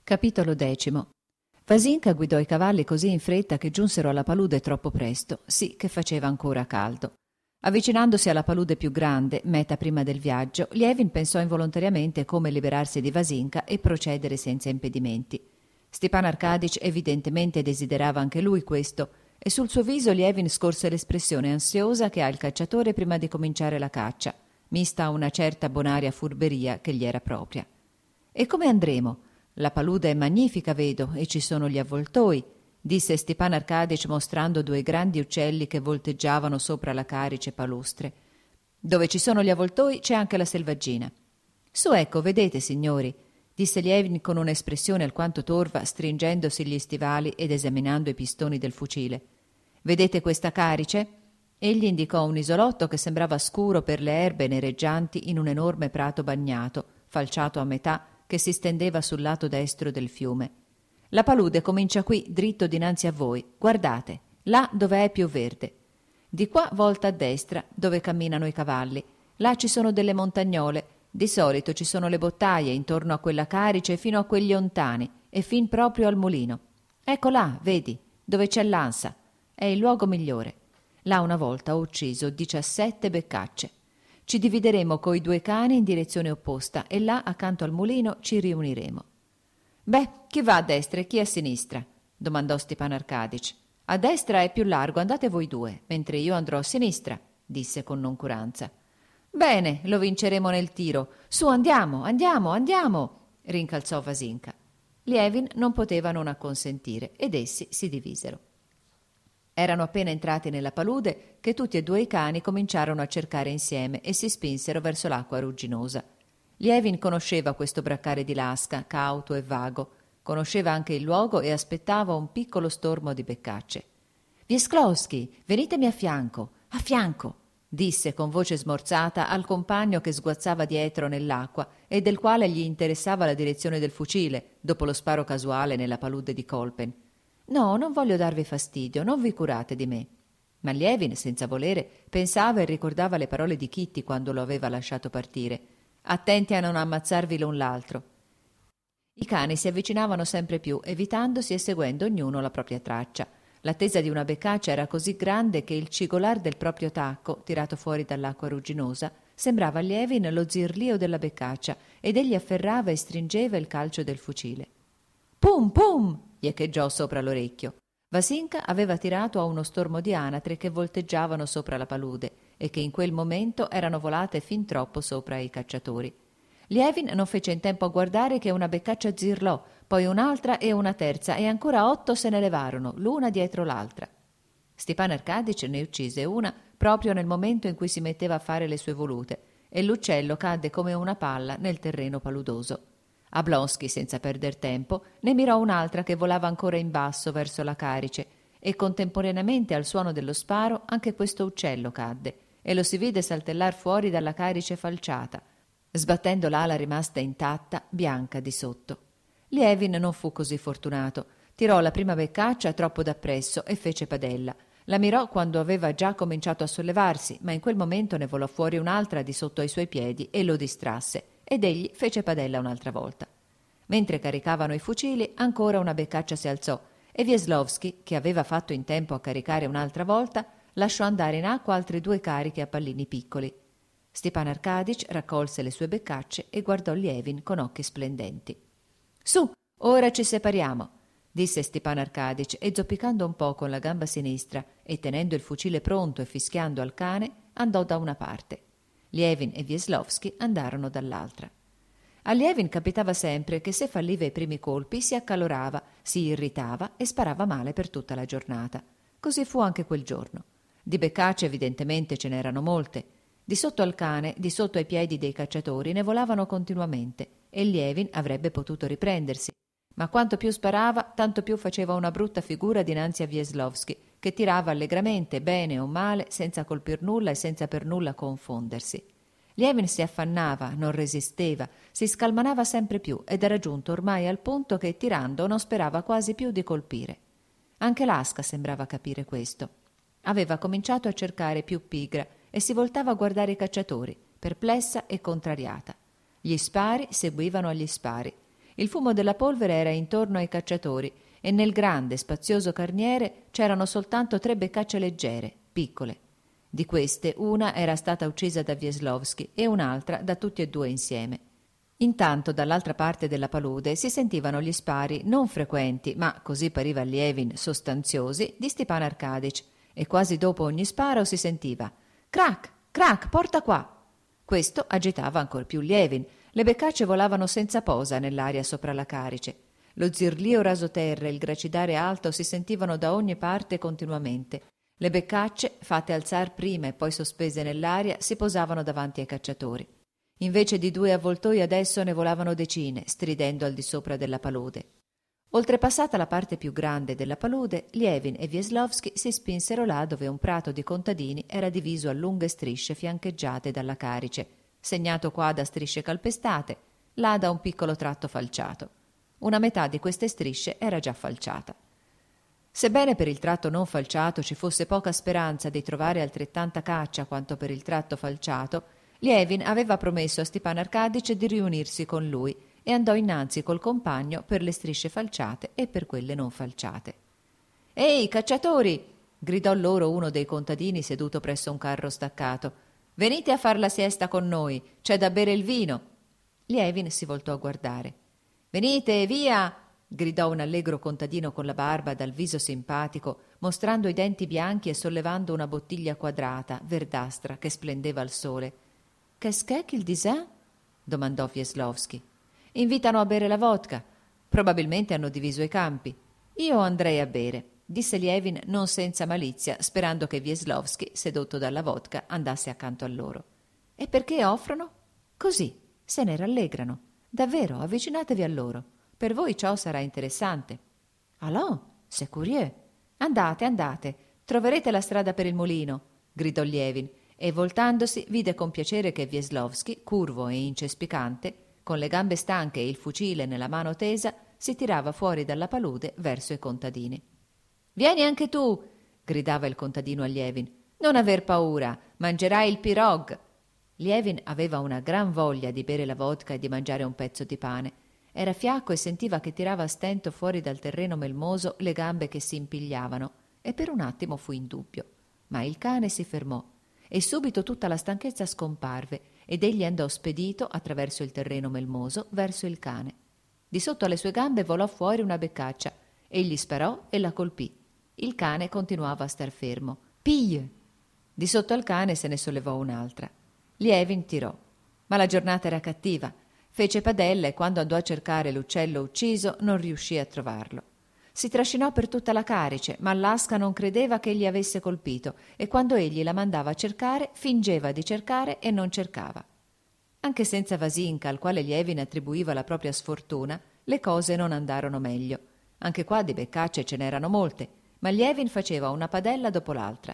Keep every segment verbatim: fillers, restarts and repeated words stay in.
Capitolo decimo. Vasinka guidò i cavalli così in fretta che giunsero alla palude troppo presto, sì che faceva ancora caldo. Avvicinandosi alla palude più grande, meta prima del viaggio, Lievin pensò involontariamente come liberarsi di Vasinka e procedere senza impedimenti. Stepan Arkadych evidentemente desiderava anche lui questo, e sul suo viso Lievin scorse l'espressione ansiosa che ha il cacciatore prima di cominciare la caccia, mista a una certa bonaria furberia che gli era propria. «E come andremo? La palude è magnifica, vedo, e ci sono gli avvoltoi», disse Stepan Arkadych mostrando due grandi uccelli che volteggiavano sopra la carice palustre. «Dove ci sono gli avvoltoi c'è anche la selvaggina». «Su, ecco, vedete, signori», disse Lievin con un'espressione alquanto torva, stringendosi gli stivali ed esaminando i pistoni del fucile. «Vedete questa carice?» Egli indicò un isolotto che sembrava scuro per le erbe nereggianti in un enorme prato bagnato, falciato a metà, che si stendeva sul lato destro del fiume. «La palude comincia qui, dritto dinanzi a voi. Guardate, là dove è più verde. Di qua volta a destra, dove camminano i cavalli. Là ci sono delle montagnole. Di solito ci sono le bottaie intorno a quella carice fino a quegli ontani e fin proprio al mulino. Ecco là, vedi, dove c'è l'ansa. È il luogo migliore. Là una volta ho ucciso diciassette beccacce. Ci divideremo coi due cani in direzione opposta e là, accanto al mulino, ci riuniremo». «Beh, chi va a destra e chi a sinistra?» domandò Stepan Arkadych. «A destra è più largo, andate voi due, mentre io andrò a sinistra», disse con noncuranza. «Bene, lo vinceremo nel tiro. Su, andiamo, andiamo, andiamo!» rincalzò Vasinka. Lievin non poteva non acconsentire ed essi si divisero. Erano appena entrati nella palude che tutti e due i cani cominciarono a cercare insieme e si spinsero verso l'acqua rugginosa. Lievin conosceva questo braccare di lasca, cauto e vago. Conosceva anche il luogo e aspettava un piccolo stormo di beccacce. «Wiesklowski, venitemi a fianco, a fianco!» disse con voce smorzata al compagno che sguazzava dietro nell'acqua e del quale gli interessava la direzione del fucile, dopo lo sparo casuale nella palude di Kolpen. «No, non voglio darvi fastidio, non vi curate di me». Ma Lievin, senza volere, pensava e ricordava le parole di Kitty quando lo aveva lasciato partire. «Attenti a non ammazzarvi l'un l'altro». I cani si avvicinavano sempre più, evitandosi e seguendo ognuno la propria traccia. L'attesa di una beccaccia era così grande che il cigolar del proprio tacco, tirato fuori dall'acqua rugginosa, sembrava a Lievin lo zirlio della beccaccia ed egli afferrava e stringeva il calcio del fucile. «Pum, pum!» gli echeggiò sopra l'orecchio. Vasinka aveva tirato a uno stormo di anatre che volteggiavano sopra la palude e che in quel momento erano volate fin troppo sopra i cacciatori. Lievin non fece in tempo a guardare che una beccaccia zirlò, poi un'altra e una terza, e ancora otto se ne levarono, l'una dietro l'altra. Stepan Arkadych ne uccise una proprio nel momento in cui si metteva a fare le sue volute, e l'uccello cadde come una palla nel terreno paludoso. Ablonsky, senza perder tempo, ne mirò un'altra che volava ancora in basso verso la carice, e contemporaneamente al suono dello sparo anche questo uccello cadde, e lo si vide saltellar fuori dalla carice falciata, sbattendo l'ala rimasta intatta, bianca di sotto. Lievin non fu così fortunato. Tirò la prima beccaccia troppo dappresso e fece padella. La mirò quando aveva già cominciato a sollevarsi, ma in quel momento ne volò fuori un'altra di sotto ai suoi piedi e lo distrasse, ed egli fece padella un'altra volta. Mentre caricavano i fucili, ancora una beccaccia si alzò, e Wiesłowski, che aveva fatto in tempo a caricare un'altra volta, lasciò andare in acqua altre due cariche a pallini piccoli. Stepan Arkadych raccolse le sue beccacce e guardò Lievin con occhi splendenti. «Su, ora ci separiamo», disse Stepan Arkadych, e zoppicando un po' con la gamba sinistra e tenendo il fucile pronto e fischiando al cane, andò da una parte. Lievin e Wiesłowski andarono dall'altra. A Lievin capitava sempre che se falliva i primi colpi si accalorava, si irritava e sparava male per tutta la giornata. Così fu anche quel giorno. Di beccacce evidentemente ce n'erano molte. Di sotto al cane, di sotto ai piedi dei cacciatori, ne volavano continuamente, e Lievin avrebbe potuto riprendersi. Ma quanto più sparava, tanto più faceva una brutta figura dinanzi a Wiesłowski, che tirava allegramente, bene o male, senza colpir nulla e senza per nulla confondersi. Lievin si affannava, non resisteva, si scalmanava sempre più ed era giunto ormai al punto che, tirando, non sperava quasi più di colpire. Anche l'asca sembrava capire questo. Aveva cominciato a cercare più pigra e si voltava a guardare i cacciatori, perplessa e contrariata. Gli spari seguivano agli spari. Il fumo della polvere era intorno ai cacciatori e nel grande, spazioso carniere c'erano soltanto tre beccacce leggere, piccole. Di queste una era stata uccisa da Wieslowski e un'altra da tutti e due insieme. Intanto dall'altra parte della palude si sentivano gli spari non frequenti, ma così pareva a Lievin sostanziosi, di Stepan Arcadic, e quasi dopo ogni sparo si sentiva «Crac, crac, porta qua!». Questo agitava ancor più Lievin. Le beccacce volavano senza posa nell'aria sopra la carice. Lo zirlio rasoterra e il gracidare alto si sentivano da ogni parte continuamente. Le beccacce, fatte alzar prima e poi sospese nell'aria, si posavano davanti ai cacciatori. Invece di due avvoltoi adesso ne volavano decine, stridendo al di sopra della palude. Oltrepassata la parte più grande della palude, Lievin e Wieslowski si spinsero là dove un prato di contadini era diviso a lunghe strisce fiancheggiate dalla carice, segnato qua da strisce calpestate, là da un piccolo tratto falciato. Una metà di queste strisce era già falciata. Sebbene per il tratto non falciato ci fosse poca speranza di trovare altrettanta caccia quanto per il tratto falciato, Lievin aveva promesso a Stepan Arcadic di riunirsi con lui e andò innanzi col compagno per le strisce falciate e per quelle non falciate. «Ehi, cacciatori!» gridò loro uno dei contadini seduto presso un carro staccato. «Venite a far la siesta con noi, c'è da bere il vino!» Lievin si voltò a guardare. «Venite, via!» gridò un allegro contadino con la barba dal viso simpatico, mostrando i denti bianchi e sollevando una bottiglia quadrata, verdastra, che splendeva al sole. «Qu'est-ce que qu'il disait?» domandò Wieslowski. «Invitano a bere la vodka. Probabilmente hanno diviso i campi. Io andrei a bere», disse Lievin non senza malizia, sperando che Wieslowski, sedotto dalla vodka, andasse accanto a loro. «E perché offrono?» «Così, se ne rallegrano. Davvero, avvicinatevi a loro. Per voi ciò sarà interessante». «Allons, c'est curieux. Andate, andate. Troverete la strada per il mulino», gridò Lievin, e voltandosi vide con piacere che Wieslowski, curvo e incespicante, con le gambe stanche e il fucile nella mano tesa, si tirava fuori dalla palude verso i contadini. «Vieni anche tu!» gridava il contadino a Lievin. «Non aver paura, mangerai il pirog!» Lievin aveva una gran voglia di bere la vodka e di mangiare un pezzo di pane. Era fiacco e sentiva che tirava a stento fuori dal terreno melmoso le gambe che si impigliavano, e per un attimo fu in dubbio. Ma il cane si fermò, e subito tutta la stanchezza scomparve, ed egli andò spedito attraverso il terreno melmoso verso il cane. Di sotto alle sue gambe volò fuori una beccaccia. Egli sparò e la colpì. Il cane continuava a star fermo. «Pille!» Di sotto al cane se ne sollevò un'altra. Lievin tirò, ma la giornata era cattiva. Fece padella e quando andò a cercare l'uccello ucciso non riuscì a trovarlo. Si trascinò per tutta la carice, ma l'asca non credeva che egli avesse colpito e quando egli la mandava a cercare fingeva di cercare e non cercava. Anche senza Vasinka, al quale Lievin attribuiva la propria sfortuna, le cose non andarono meglio. Anche qua di beccacce ce n'erano molte, ma Lievin faceva una padella dopo l'altra.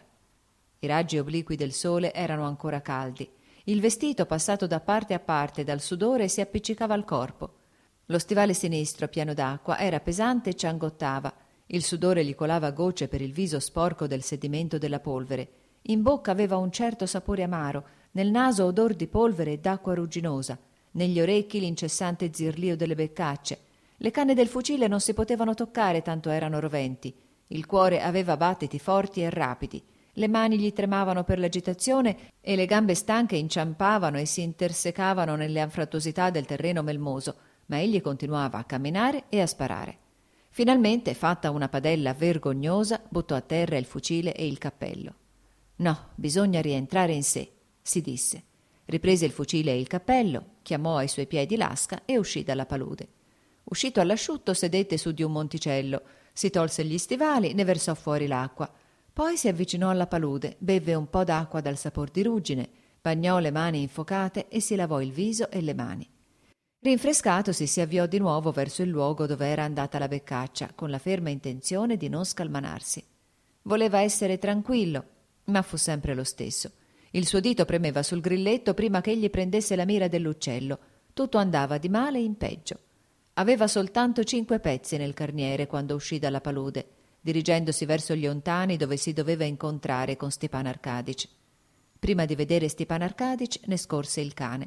I raggi obliqui del sole erano ancora caldi. Il vestito, passato da parte a parte dal sudore, si appiccicava al corpo. Lo stivale sinistro, pieno d'acqua, era pesante e ciangottava. Il sudore gli colava a gocce per il viso sporco del sedimento della polvere. In bocca aveva un certo sapore amaro, nel naso odor di polvere e d'acqua rugginosa, negli orecchi l'incessante zirlio delle beccacce. Le canne del fucile non si potevano toccare, tanto erano roventi. Il cuore aveva battiti forti e rapidi. Le mani gli tremavano per l'agitazione e le gambe stanche inciampavano e si intersecavano nelle anfrattuosità del terreno melmoso, ma egli continuava a camminare e a sparare. Finalmente, fatta una padella vergognosa, buttò a terra il fucile e il cappello. «No, bisogna rientrare in sé», si disse. Riprese il fucile e il cappello, chiamò ai suoi piedi l'asca e uscì dalla palude. Uscito all'asciutto sedette su di un monticello, si tolse gli stivali, ne versò fuori l'acqua. Poi si avvicinò alla palude, bevve un po' d'acqua dal sapor di ruggine, bagnò le mani infocate e si lavò il viso e le mani. Rinfrescatosi si avviò di nuovo verso il luogo dove era andata la beccaccia, con la ferma intenzione di non scalmanarsi. Voleva essere tranquillo, ma fu sempre lo stesso. Il suo dito premeva sul grilletto prima che egli prendesse la mira dell'uccello. Tutto andava di male in peggio. Aveva soltanto cinque pezzi nel carniere quando uscì dalla palude, dirigendosi verso gli ontani dove si doveva incontrare con Stepan Arcadic. Prima di vedere Stepan Arcadic ne scorse il cane.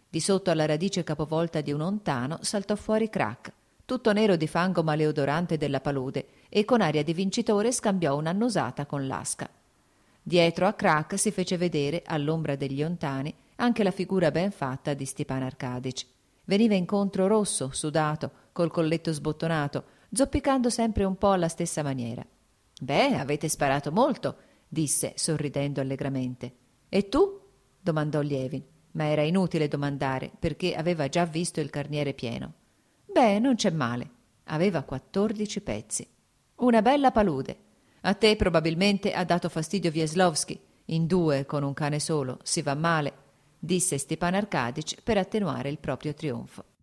Di sotto alla radice capovolta di un ontano saltò fuori Crack, tutto nero di fango maleodorante della palude, e con aria di vincitore scambiò un'annusata con l'asca. Dietro a Crack si fece vedere, all'ombra degli ontani, anche la figura ben fatta di Stepan Arcadic. Veniva incontro rosso, sudato, col colletto sbottonato, zoppicando sempre un po' alla stessa maniera. «Beh, avete sparato molto», disse, sorridendo allegramente. «E tu?» domandò Lievin, ma era inutile domandare, perché aveva già visto il carniere pieno. «Beh, non c'è male. Aveva quattordici pezzi. Una bella palude. A te probabilmente ha dato fastidio Wieslowski. In due, con un cane solo, si va male», disse Stepan Arcadic per attenuare il proprio trionfo.